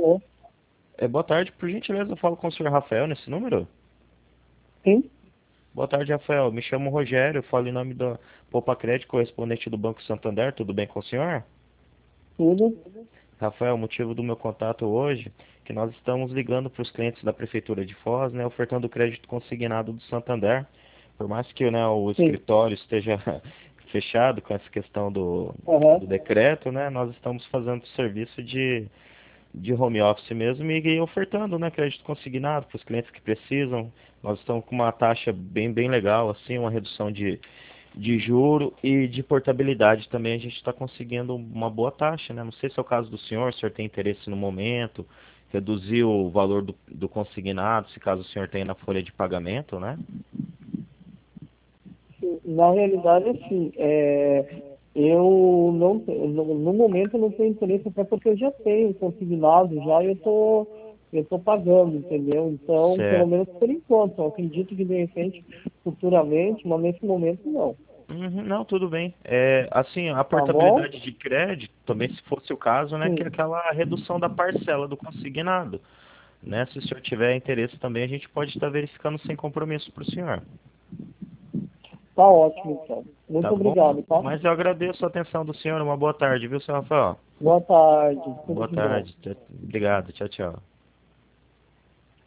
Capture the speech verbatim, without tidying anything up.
Alô? É, boa tarde, por gentileza, eu falo com o senhor Rafael nesse número? Sim, Boa tarde, Rafael. Me chamo Rogério, falo em nome da Poupa Crédito, correspondente do Banco Santander. Tudo bem com o senhor? tudo. Rafael, o motivo do meu contato hoje é que nós estamos ligando para os clientes da Prefeitura de Foz, né, ofertando crédito consignado do Santander. Por mais que, né, o Sim. escritório esteja fechado com essa questão do, Aham. do decreto, né, nós estamos fazendo serviço de de home office mesmo e ofertando, né, crédito consignado para os clientes que precisam. Nós estamos com uma taxa bem, bem legal, assim, uma redução de, de juro e de portabilidade também. A gente está conseguindo uma boa taxa, né? Não sei se é o caso do senhor, se o senhor tem interesse no momento, reduzir o valor do, do consignado, se caso o senhor tenha na folha de pagamento, né? Sim. Na realidade, assim, é, eu não, te- no, no momento eu não tenho interesse, até porque eu já tenho consignado, já eu tô, eu tô pagando, entendeu? Então, pelo Certo. menos por enquanto, eu acredito que de repente, futuramente, mas nesse momento não. Uhum, não, tudo bem. É, assim, a Tá bom? portabilidade de crédito, também se fosse o caso, né, que é Sim. aquela redução da parcela do consignado. Né? Se o senhor tiver interesse também, a gente pode estar verificando sem compromisso para o senhor. Tá ótimo, então. Tá Muito bom? obrigado, tá? Mas eu agradeço a atenção do senhor. Uma boa tarde, viu, senhor Rafael? Boa tarde. Tudo Boa de bom. tarde. Tchau- Obrigado. Tchau, tchau.